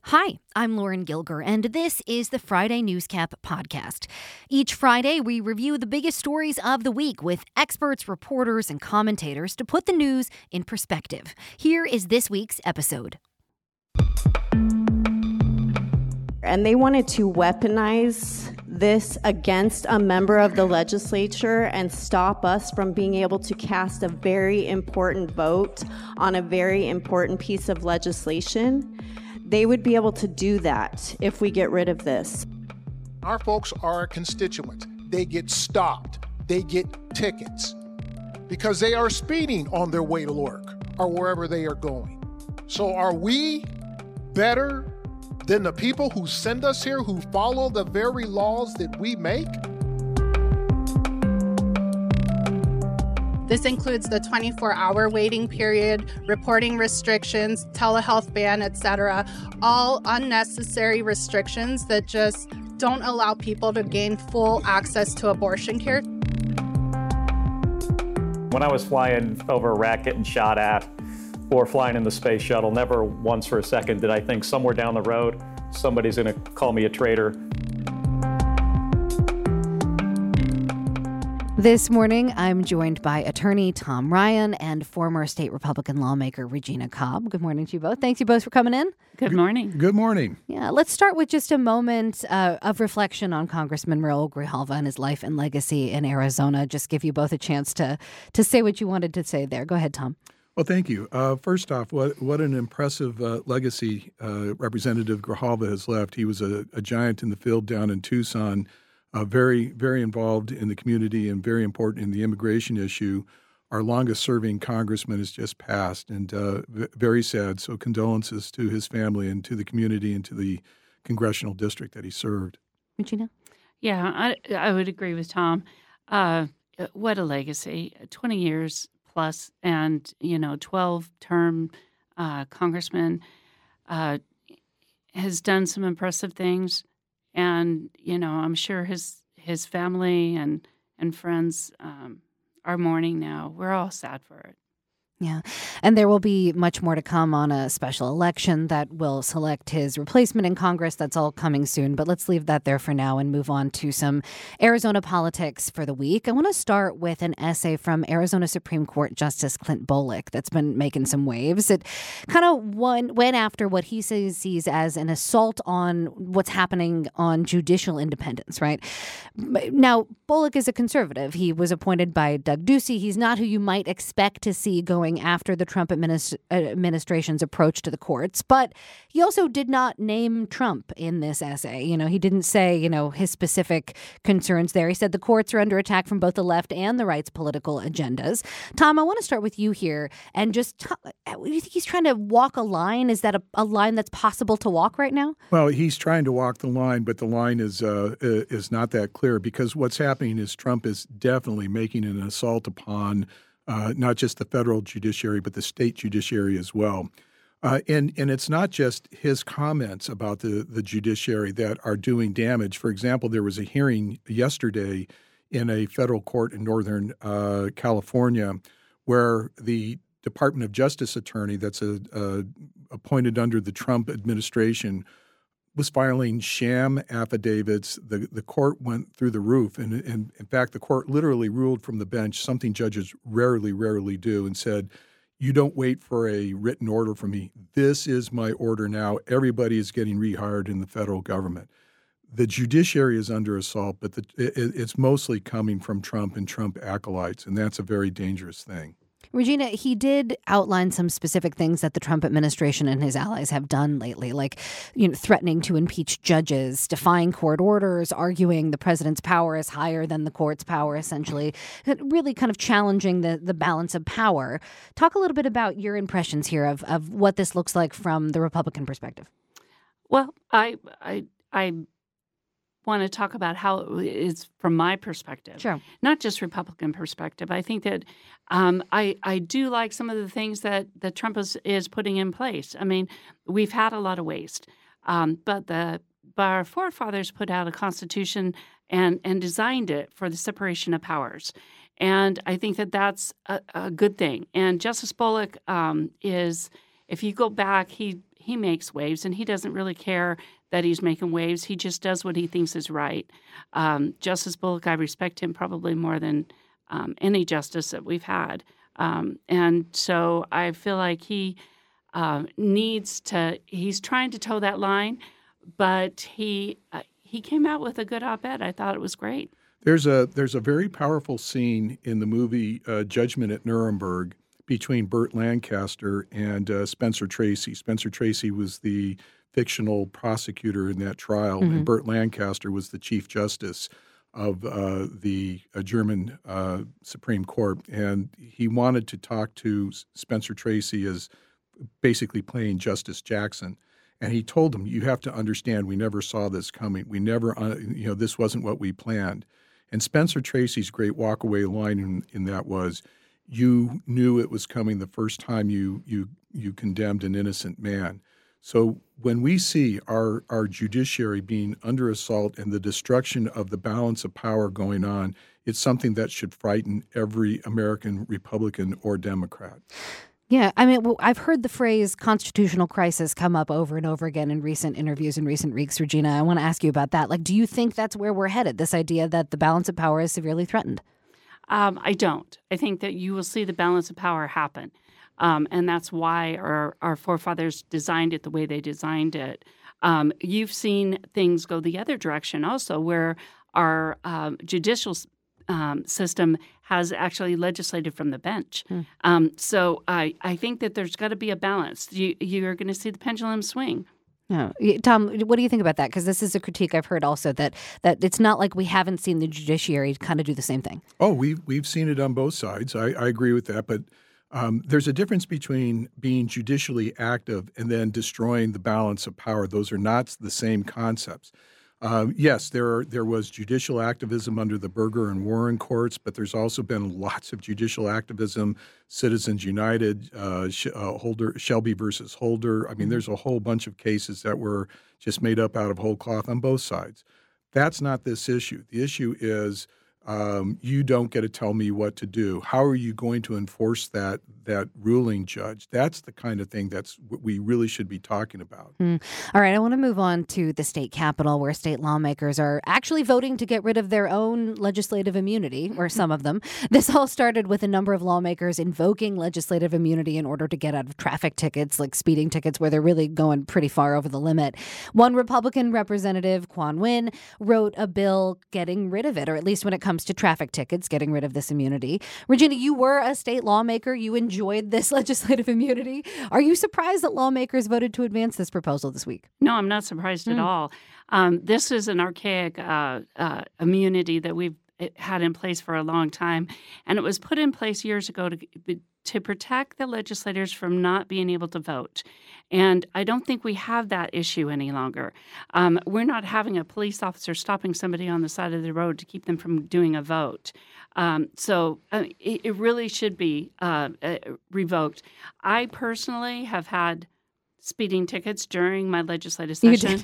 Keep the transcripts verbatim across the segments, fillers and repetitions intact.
Hi, I'm Lauren Gilger, and this is the Friday Newscap podcast. Each Friday, we review the biggest stories of the week with experts, reporters, and commentators to put the news in perspective. Here is this week's episode. And they wanted to weaponize this against a member of the legislature and stop us from being able to cast a very important vote on a very important piece of legislation. They would be able to do that if we get rid of this. Our folks are constituents. They get stopped. They get tickets because they are speeding on their way to work or wherever they are going. So are we better than the people who send us here, who follow the very laws that we make? This includes the twenty-four hour waiting period, reporting restrictions, telehealth ban, et cetera, all unnecessary restrictions that just don't allow people to gain full access to abortion care. When I was flying over Iraq getting shot at, or flying in the space shuttle, never once for a second did I think somewhere down the road somebody's going to call me a traitor. This morning, I'm joined by attorney Tom Ryan and former state Republican lawmaker Regina Cobb. Good morning to you both. Thanks you both for coming in. Good morning. Good morning. Yeah, let's start with just a moment uh, of reflection on Congressman Raul Grijalva and his life and legacy in Arizona. Just give you both a chance to to say what you wanted to say there. Go ahead, Tom. Well, thank you. Uh, first off, what what an impressive uh, legacy uh, Representative Grijalva has left. He was a, a giant in the field down in Tucson. Uh, very, very involved in the community and very important in the immigration issue. Our longest-serving congressman has just passed, and uh, v- very sad. So condolences to his family and to the community and to the congressional district that he served. Regina? Yeah, I, I would agree with Tom. Uh, what a legacy. twenty years plus and, you know, twelve-term uh, congressman. Uh, has done some impressive things. And, you know, I'm sure his his family and, and friends um, are mourning now. We're all sad for it. Yeah. And there will be much more to come on a special election that will select his replacement in Congress. That's all coming soon. But let's leave that there for now and move on to some Arizona politics for the week. I want to start with an essay from Arizona Supreme Court Justice Clint Bolick that's been making some waves. It kind of went after what he says sees as an assault on what's happening on judicial independence, right? Now, Bolick is a conservative. He was appointed by Doug Ducey. He's not who you might expect to see going after the Trump administ- administration's approach to the courts. But he also did not name Trump in this essay. You know, he didn't say, you know, his specific concerns there. He said the courts are under attack from both the left and the right's political agendas. Tom, I want to start with you here and just talk, do you think he's trying to walk a line? Is that a, a line that's possible to walk right now? Well, he's trying to walk the line, but the line is uh, is not that clear because what's happening is Trump is definitely making an assault upon Uh, not just the federal judiciary, but the state judiciary as well. Uh, and and it's not just his comments about the, the judiciary that are doing damage. For example, there was a hearing yesterday in a federal court in Northern uh, California where the Department of Justice attorney that's a, a, appointed under the Trump administration was filing sham affidavits. The the court went through the roof. And, and in fact, the court literally ruled from the bench, something judges rarely, rarely do, and said, you don't wait for a written order from me. This is my order now. Everybody is getting rehired in the federal government. The judiciary is under assault, but the, it, it's mostly coming from Trump and Trump acolytes, and that's a very dangerous thing. Regina, he did outline some specific things that the Trump administration and his allies have done lately, like, you know, threatening to impeach judges, defying court orders, arguing the president's power is higher than the court's power, essentially, really kind of challenging the, the balance of power. Talk a little bit about your impressions here of, of what this looks like from the Republican perspective. Well, I I I want to talk about how it is from my perspective, sure, not just Republican perspective. I think that um, I I do like some of the things that that Trump is, is putting in place. I mean, we've had a lot of waste, um, but the but our forefathers put out a constitution and and designed it for the separation of powers. And I think that that's a, a good thing. And Justice Bolick um, is, if you go back, he he makes waves, and he doesn't really care that he's making waves. He just does what he thinks is right. Um, Justice Bullock, I respect him probably more than um, any justice that we've had. Um, and so I feel like he uh, needs to, he's trying to toe that line, but he uh, he came out with a good op-ed. I thought it was great. There's a there's a very powerful scene in the movie uh, Judgment at Nuremberg between Burt Lancaster and uh, Spencer Tracy. Spencer Tracy was the fictional prosecutor in that trial, mm-hmm. and Burt Lancaster was the Chief Justice of uh, the uh, German uh, Supreme Court. And he wanted to talk to Spencer Tracy as basically playing Justice Jackson. And he told him, you have to understand, we never saw this coming. We never, uh, you know, this wasn't what we planned. And Spencer Tracy's great walkaway line in, in that was, you knew it was coming the first time you you you condemned an innocent man. So when we see our, our judiciary being under assault and the destruction of the balance of power going on, it's something that should frighten every American Republican or Democrat. Yeah, I mean, well, I've heard the phrase constitutional crisis come up over and over again in recent interviews in recent weeks, Regina. I want to ask you about that. Like, do you think that's where we're headed, this idea that the balance of power is severely threatened? Um, I don't. I think that you will see the balance of power happen. Um, and that's why our, our forefathers designed it the way they designed it. Um, you've seen things go the other direction also, where our um, judicial um, system has actually legislated from the bench. Hmm. Um, so I, I think that there's got to be a balance. You, you're going to see the pendulum swing. No. Tom, what do you think about that? Because this is a critique I've heard also that that it's not like we haven't seen the judiciary kind of do the same thing. Oh, we've, we've seen it on both sides. I, I agree with that. But um, there's a difference between being judicially active and then destroying the balance of power. Those are not the same concepts. Um, yes, there are, there was judicial activism under the Burger and Warren courts, but there's also been lots of judicial activism, Citizens United, uh, Sh- uh, Holder, Shelby versus Holder. I mean, there's a whole bunch of cases that were just made up out of whole cloth on both sides. That's not this issue. The issue is um, you don't get to tell me what to do. How are you going to enforce that that ruling, Judge? That's the kind of thing that's what we really should be talking about. Mm. All right, I want to move on to the state capitol, where state lawmakers are actually voting to get rid of their own legislative immunity, or some of them. This all started with a number of lawmakers invoking legislative immunity in order to get out of traffic tickets, like speeding tickets, where they're really going pretty far over the limit. One Republican representative, Quan Nguyen, wrote a bill getting rid of it, or at least when it comes to traffic tickets, getting rid of this immunity. Regina, you were a state lawmaker. You enjoyed this legislative immunity. Are you surprised that lawmakers voted to advance this proposal this week? No, I'm not surprised mm. at all. Um, this is an archaic uh, uh, immunity that we've had in place for a long time, and it was put in place years ago to to protect the legislators from not being able to vote. And I don't think we have that issue any longer. Um, we're not having a police officer stopping somebody on the side of the road to keep them from doing a vote. Um, so uh, it, it really should be uh, uh, revoked. I personally have had speeding tickets during my legislative session.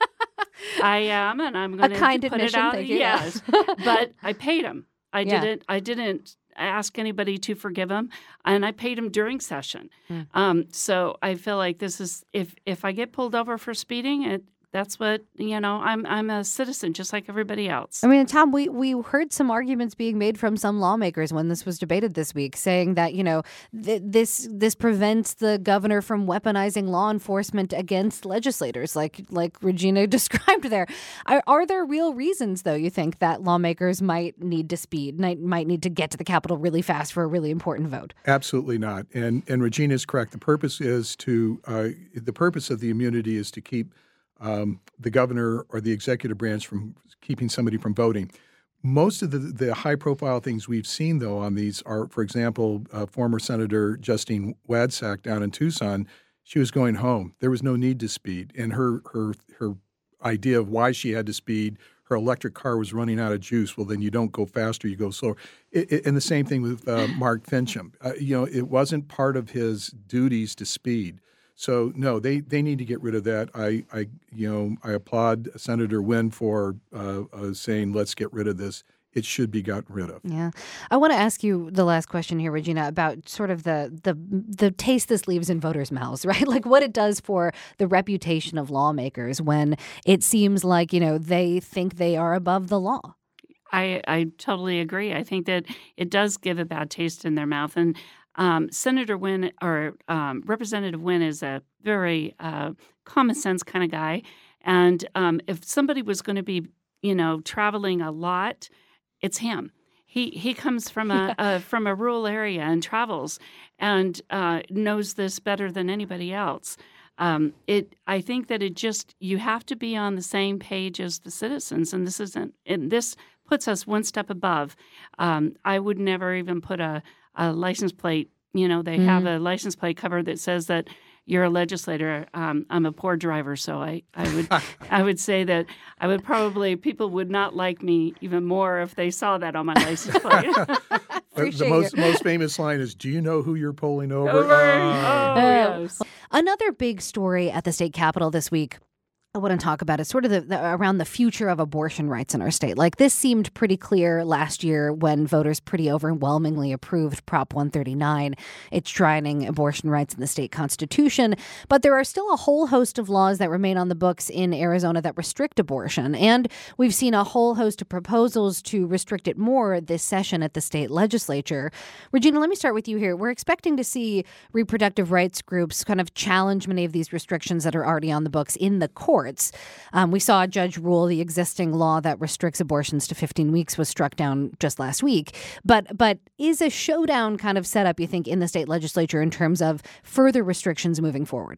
I am, and I'm going to put admission, it out. Thank you. Yes, but I paid them. I Yeah. didn't. I didn't ask anybody to forgive him, and I paid him during session. Mm. Um, so I feel like this is if if I get pulled over for speeding, it that's what you know. I'm I'm a citizen just like everybody else. I mean, Tom, we, we heard some arguments being made from some lawmakers when this was debated this week, saying that, you know, th- this this prevents the governor from weaponizing law enforcement against legislators, like like Regina described there. Are, are there real reasons, though, you think, that lawmakers might need to speed, might, might need to get to the Capitol really fast for a really important vote? Absolutely not. And and Regina is correct. The purpose is to uh, the purpose of the immunity is to keep Um, the governor or the executive branch from keeping somebody from voting. Most of the, the high-profile things we've seen, though, on these are, for example, uh, former Senator Justine Wadsack down in Tucson. She was going home. There was no need to speed. And her her her idea of why she had to speed, her electric car was running out of juice. Well, then you don't go faster, you go slower. It, it, and the same thing with uh, Mark Fincham. Uh, you know, it wasn't part of his duties to speed. So no, they, they need to get rid of that. I, I you know I applaud Senator Nguyen for uh, uh, saying let's get rid of this it should be gotten rid of. Yeah. I want to ask you the last question here, Regina, about sort of the the the taste this leaves in voters' mouths, right? Like what it does for the reputation of lawmakers when it seems like, you know, they think they are above the law. I, I totally agree. I think that it does give a bad taste in their mouth. And um, Senator Wynn or um, Representative Wynn is a very uh, common sense kind of guy. And um, if somebody was going to be, you know, traveling a lot, it's him. He he comes from a, a from a rural area and travels and uh, knows this better than anybody else. Um, it I think that it just you have to be on the same page as the citizens, and this isn't. And this puts us one step above. Um, I would never even put a, a license plate. You know, they mm-hmm. have a license plate cover that says that you're a legislator. Um, I'm a poor driver, so I, I would I would say that I would probably people would not like me even more if they saw that on my license plate. The most most famous line is, "Do you know who you're pulling over?" over. Oh, Oh, yes. Another big story at the state capitol this week I want to talk about is sort of the, the around the future of abortion rights in our state. Like this seemed pretty clear last year when voters pretty overwhelmingly approved Prop one thirty-nine, enshrining abortion rights in the state constitution. But there are still a whole host of laws that remain on the books in Arizona that restrict abortion. And we've seen a whole host of proposals to restrict it more this session at the state legislature. Regina, let me start with you here. We're expecting to see reproductive rights groups kind of challenge many of these restrictions that are already on the books in the court. Um, we saw a judge rule the existing law that restricts abortions to fifteen weeks was struck down just last week. But but is a showdown kind of set up, you think, in the state legislature in terms of further restrictions moving forward?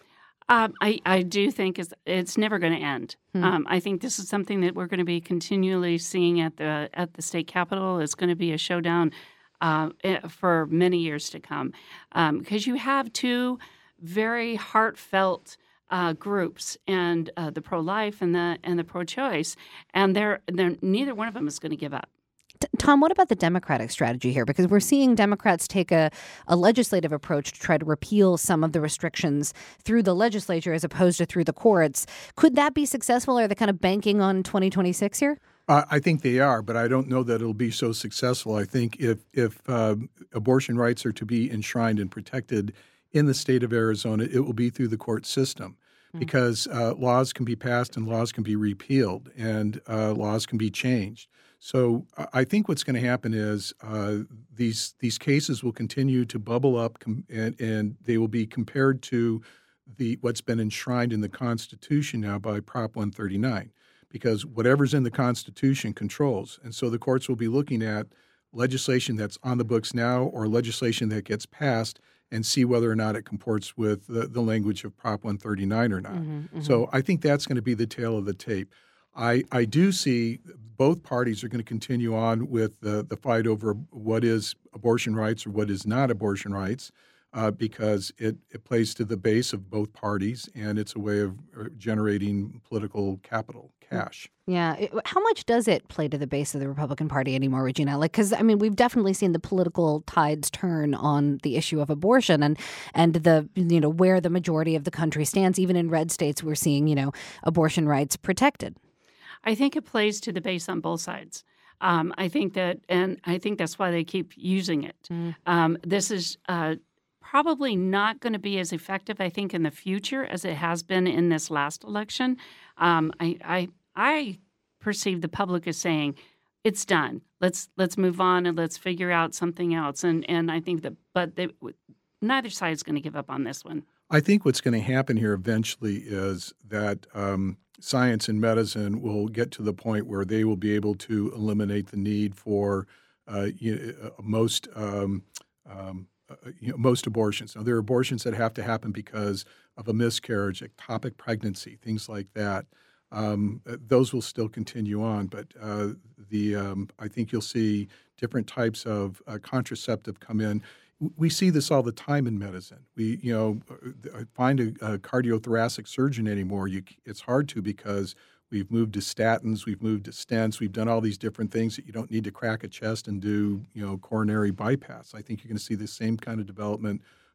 Um, I, I do think it's, it's never going to end. Hmm. Um, I think this is something that we're going to be continually seeing at the at the state capitol. It's going to be a showdown uh, for many years to come because um, you have two very heartfelt Uh, groups and uh, the pro-life and the and the pro-choice, and they're they're neither one of them is going to give up. Tom, what about the Democratic strategy here? Because we're seeing Democrats take a, a legislative approach to try to repeal some of the restrictions through the legislature as opposed to through the courts. Could that be successful? Are they kind of banking on twenty twenty-six here? Uh, I think they are, but I don't know that it'll be so successful. I think if if uh, abortion rights are to be enshrined and protected in the state of Arizona, it will be through the court system. Because uh, laws can be passed and laws can be repealed and uh, laws can be changed. So uh, I think what's going to happen is uh, these these cases will continue to bubble up com- and, and they will be compared to the what's been enshrined in the Constitution now by Prop one thirty-nine. Because whatever's in the Constitution controls. And so the courts will be looking at legislation that's on the books now or legislation that gets passed and see whether or not it comports with the, the language of Prop one thirty-nine or not. Mm-hmm, mm-hmm. So I think that's going to be the tail of the tape. I, I do see both parties are going to continue on with the, the fight over what is abortion rights or what is not abortion rights uh, because it, it plays to the base of both parties and it's a way of generating political capital, cash. Yeah. It, how much does it play to the base of the Republican Party anymore, Regina? Like, because, I mean, we've definitely seen the political tides turn on the issue of abortion and, and the, you know, where the majority of the country stands. Even in red states, we're seeing, you know, abortion rights protected. I think it plays to the base on both sides. Um, I think that, and I think that's why they keep using it. Mm. Um, this is uh, probably not going to be as effective, I think, in the future as it has been in this last election. Um, I, I I perceive the public as saying, it's done. Let's let's move on and let's figure out something else. And and I think that, but they, neither side is going to give up on this one. I think what's going to happen here eventually is that um, science and medicine will get to the point where they will be able to eliminate the need for uh, you know, most um, um, uh, you know, most abortions. Now, there are abortions that have to happen because of a miscarriage, ectopic pregnancy, things like that. Um, those will still continue on, but uh, the um, I think you'll see different types of uh, contraceptive come in. We see this all the time in medicine. We, you know, find a, a cardiothoracic surgeon anymore. You, it's hard to because we've moved to statins, we've moved to stents, we've done all these different things that you don't need to crack a chest and do, you know, coronary bypass. I think you're going to see the same kind of development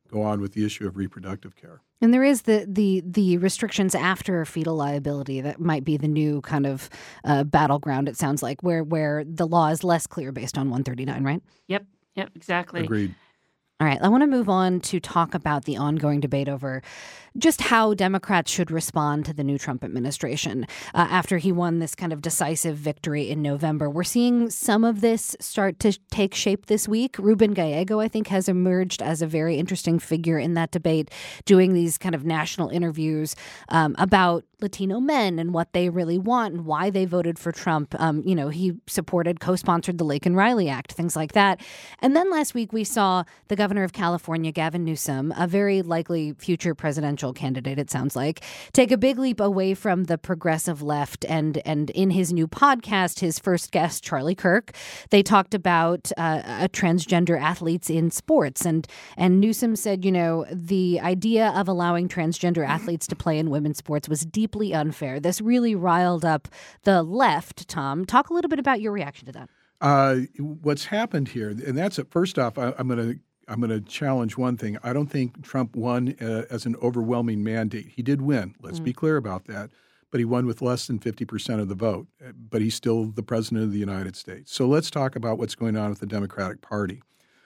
go on with the issue of reproductive care. And there is the the the restrictions after fetal liability that might be the new kind of uh, battleground, it sounds like, where where the law is less clear based on one thirty-nine, right? Yep, yep, exactly. Agreed. All right, I want to move on to talk about the ongoing debate over just how Democrats should respond to the new Trump administration uh, after he won this kind of decisive victory in November. We're seeing some of this start to take shape this week. Ruben Gallego, I think, has emerged as a very interesting figure in that debate, doing these kind of national interviews um, about Latino men and what they really want and why they voted for Trump. Um, you know, he supported, co-sponsored the Laken Riley Act, things like that. And then last week we saw the governor of California, Gavin Newsom, a very likely future presidential candidate, it sounds like, take a big leap away from the progressive left. And and in his new podcast, his first guest, Charlie Kirk, they talked about uh, uh, transgender athletes in sports. And, and Newsom said, you know, the idea of allowing transgender athletes to play in women's sports was deeply unfair. This really riled up the left. Tom, talk a little bit about your reaction to that. Uh, what's happened here, and that's it. First off, I, I'm going to I'm going to challenge one thing. I don't think Trump won uh, as an overwhelming mandate. He did win. Let's mm. be clear about that. But he won with less than fifty percent of the vote. But he's still the president of the United States. So let's talk about what's going on with the Democratic Party.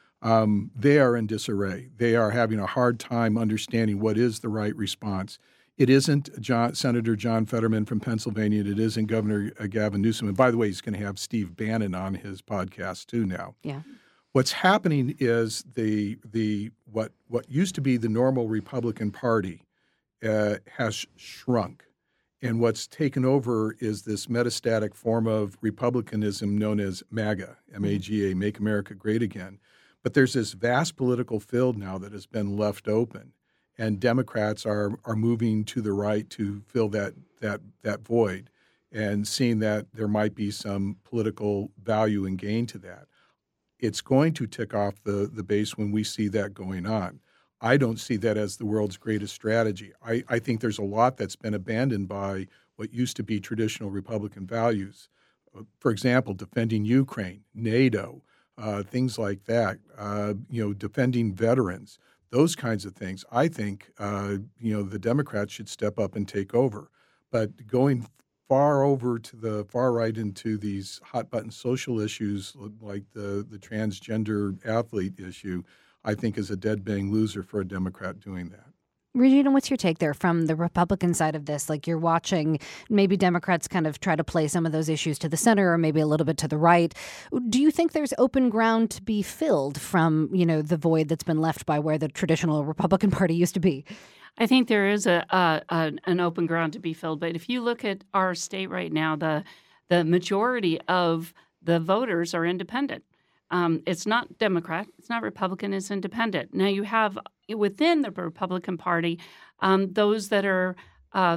Um, they are in disarray. They are having a hard time understanding what is the right response. It isn't John, Senator John Fetterman from Pennsylvania. It isn't Governor uh, Gavin Newsom. And by the way, he's going to have Steve Bannon on his podcast too now. Yeah. What's happening is the the what what used to be the normal Republican Party uh, has shrunk, and what's taken over is this metastatic form of republicanism known as MAGA, M A G A, Make America Great Again. But there's this vast political field now that has been left open, and Democrats are are moving to the right to fill that that that void, and seeing that there might be some political value and gain to that. It's going to tick off the, the base when we see that going on. I don't see that as the world's greatest strategy. I, I think there's a lot that's been abandoned by what used to be traditional Republican values. Uh, for example, defending Ukraine, NATO, uh, things like that, uh, you know, defending veterans, those kinds of things. I think, uh, you know, the Democrats should step up and take over. But going far over to the far right into these hot button social issues like the, the transgender athlete issue, I think is a dead bang loser for a Democrat doing that. Regina, what's your take there from the Republican side of this? Like, you're watching maybe Democrats kind of try to play some of those issues to the center or maybe a little bit to the right. Do you think there's open ground to be filled from, you know, the void that's been left by where the traditional Republican Party used to be? I think there is a, a, a an open ground to be filled. But if you look at our state right now, the the majority of the voters are independent. Um, it's not Democrat. It's not Republican. It's independent. Now you have within the Republican Party um, those that are uh,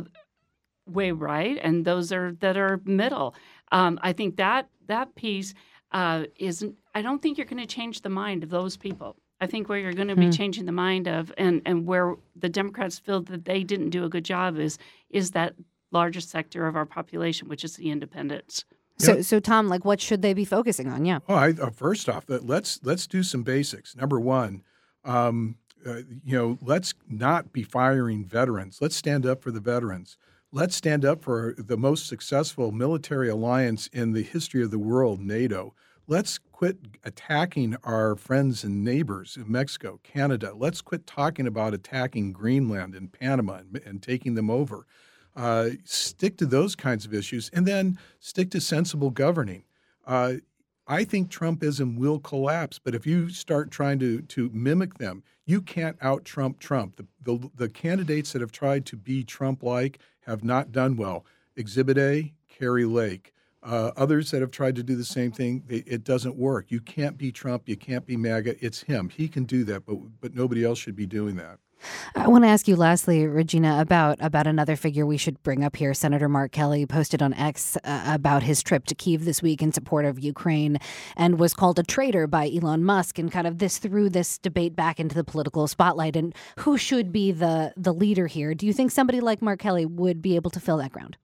way right and those are that are middle. Um, I think that that piece uh, is. I don't think you're going to change the mind of those people. I think where you're going to be hmm. changing the mind of and, and where the Democrats feel that they didn't do a good job is is that largest sector of our population, which is the independents. So, yep. so Tom, like, what should they be focusing on? Yeah. Oh, I, uh, first off, uh, let's let's do some basics. Number one, um, uh, you know, let's not be firing veterans. Let's stand up for the veterans. Let's stand up for the most successful military alliance in the history of the world, NATO. Let's quit attacking our friends and neighbors in Mexico, Canada. Let's quit talking about attacking Greenland and Panama and, and taking them over. Uh, stick to those kinds of issues, and then stick to sensible governing. Uh, I think Trumpism will collapse, but if you start trying to to mimic them, you can't out-Trump Trump. The, the, the candidates that have tried to be Trump-like have not done well. Exhibit A, Kari Lake. Uh, others that have tried to do the same thing, they, it doesn't work. You can't be Trump. You can't be MAGA. It's him. He can do that, but but nobody else should be doing that. I want to ask you lastly, Regina, about about another figure we should bring up here. Senator Mark Kelly posted on X uh, about his trip to Kyiv this week in support of Ukraine and was called a traitor by Elon Musk, and kind of this threw this debate back into the political spotlight. And who should be the the leader here? Do you think somebody like Mark Kelly would be able to fill that ground?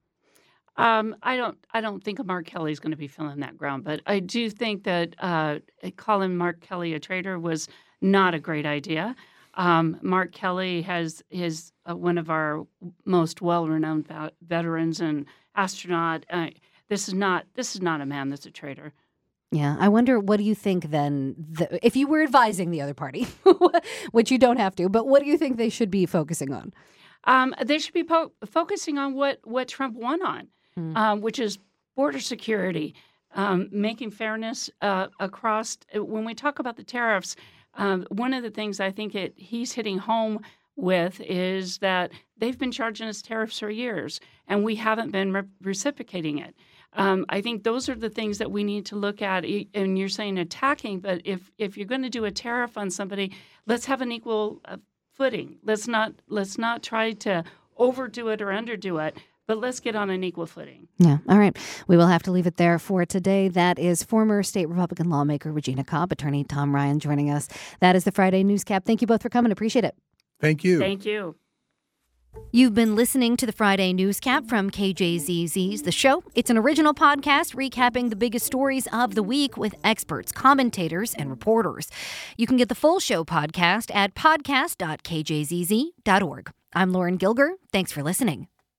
Um, I don't. I don't think Mark Kelly is going to be filling that ground, but I do think that uh, calling Mark Kelly a traitor was not a great idea. Um, Mark Kelly has is uh, one of our most well-renowned va- veterans and astronaut. Uh, this is not this is not a man that's a traitor. Yeah, I wonder, what do you think then, the, if you were advising the other party, which you don't have to, but what do you think they should be focusing on? Um, they should be po- focusing on what, what Trump won on, mm. um, which is border security, um, making fairness uh, across. When we talk about the tariffs, um, one of the things I think it, he's hitting home with is that they've been charging us tariffs for years, and we haven't been re- reciprocating it. Um, I think those are the things that we need to look at. And you're saying attacking, but if if you're going to do a tariff on somebody, let's have an equal uh, footing. Let's not let's not try to overdo it or underdo it, but let's get on an equal footing. Yeah. All right. We will have to leave it there for today. That is former state Republican lawmaker Regina Cobb, attorney Tom Ryan joining us. That is the Friday Newscap. Thank you both for coming. Appreciate it. Thank you. Thank you. You've been listening to the Friday Newscap from K J Z Z's The Show. It's an original podcast recapping the biggest stories of the week with experts, commentators, and reporters. You can get the full show podcast at podcast dot k j z z dot org. I'm Lauren Gilger. Thanks for listening.